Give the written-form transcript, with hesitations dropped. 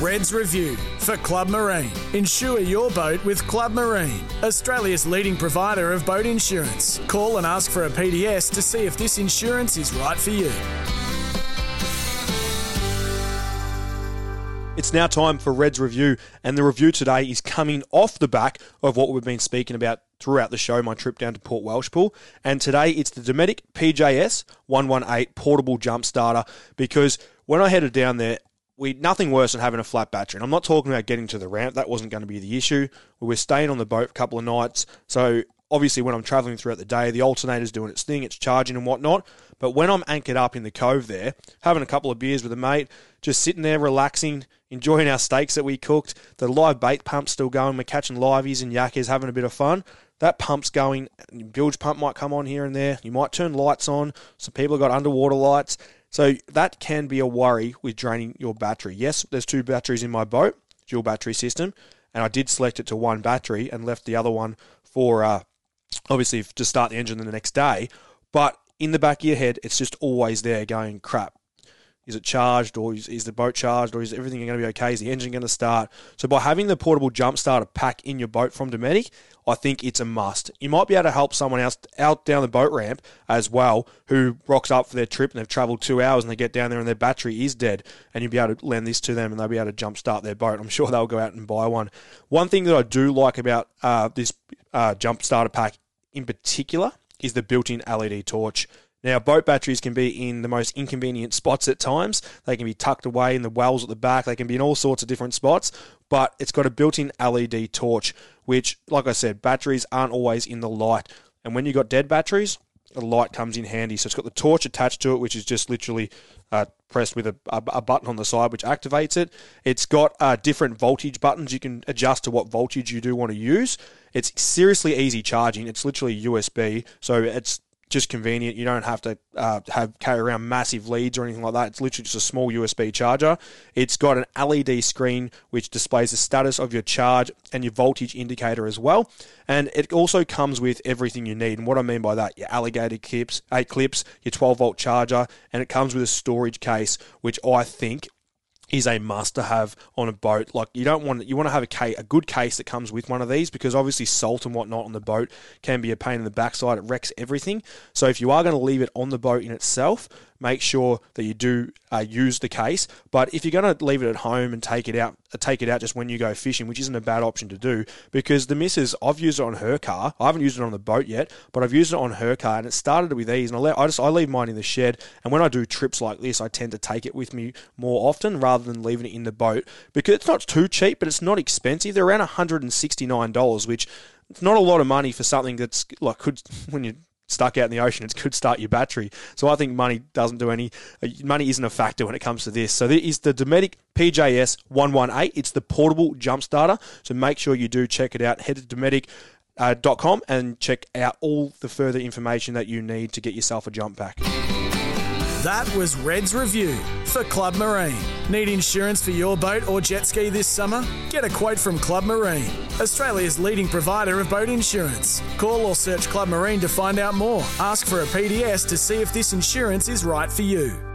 Reds Review for Club Marine. Insure your boat with Club Marine, Australia's leading provider of boat insurance. Call and ask for a PDS to see if this insurance is right for you. It's now time for Reds Review, and the review today is coming off the back of what we've been speaking about throughout the show, my trip down to Port Welshpool. And today it's the Dometic PJS 118 portable jump starter, because when I headed down there, nothing worse than having a flat battery. And I'm not talking about getting to the ramp. That wasn't going to be the issue. We were staying on the boat a couple of nights, so obviously when I'm travelling throughout the day, the alternator's doing its thing, it's charging and whatnot. But when I'm anchored up in the cove there, having a couple of beers with a mate, just sitting there relaxing, enjoying our steaks that we cooked, the live bait pump's still going, we're catching liveys and yakkers, having a bit of fun. That pump's going, bilge pump might come on here and there, you might turn lights on, some people have got underwater lights. So that can be a worry with draining your battery. Yes, there's 2 batteries in my boat, dual battery system, and I did select it to 1 battery and left the other one for, obviously, to start the engine the next day. But in the back of your head, it's just always there going, crap. Is it charged, or is the boat charged, or is everything going to be okay? Is the engine going to start? So by having the portable jump starter pack in your boat from Dometic, I think it's a must. You might be able to help someone else out down the boat ramp as well who rocks up for their trip and they've travelled 2 hours and they get down there and their battery is dead, and you'll be able to lend this to them and they'll be able to jump start their boat. I'm sure they'll go out and buy one. One thing that I do like about this jump starter pack in particular is the built-in LED torch. Now, boat batteries can be in the most inconvenient spots at times. They can be tucked away in the wells at the back. They can be in all sorts of different spots. But it's got a built-in LED torch, which, like I said, batteries aren't always in the light. And when you've got dead batteries, the light comes in handy. So it's got the torch attached to it, which is just literally pressed with a button on the side, which activates it. It's got different voltage buttons. You can adjust to what voltage you do want to use. It's seriously easy charging. It's literally USB, so it's just convenient. You don't have to carry around massive leads or anything like that. It's literally just a small USB charger. It's got an LED screen which displays the status of your charge and your voltage indicator as well. And it also comes with everything you need. And what I mean by that, your alligator clips, 8 clips, your 12-volt charger, and it comes with a storage case, which I think is a must to have on a boat. Like, you want to have a good case that comes with one of these, because obviously salt and whatnot on the boat can be a pain in the backside. It wrecks everything. So if you are going to leave it on the boat in itself, make sure that you do use the case. But if you're going to leave it at home and take it out just when you go fishing, which isn't a bad option to do, because the missus, I've used it on her car. I haven't used it on the boat yet, but I've used it on her car, and it started with these. And I leave mine in the shed, and when I do trips like this, I tend to take it with me more often rather than leaving it in the boat, because it's not too cheap, but it's not expensive. They're around $169, which it's not a lot of money for something that's like when you stuck out in the ocean, it could start your battery. So I think money isn't a factor when it comes to this. So there is the Dometic PJS 118. It's the portable jump starter. So make sure you do check it out. Head to Dometic.com and check out all the further information that you need to get yourself a jump pack. That was Reds Review for Club Marine. Need insurance for your boat or jet ski this summer? Get a quote from Club Marine, Australia's leading provider of boat insurance. Call or search Club Marine to find out more. Ask for a PDS to see if this insurance is right for you.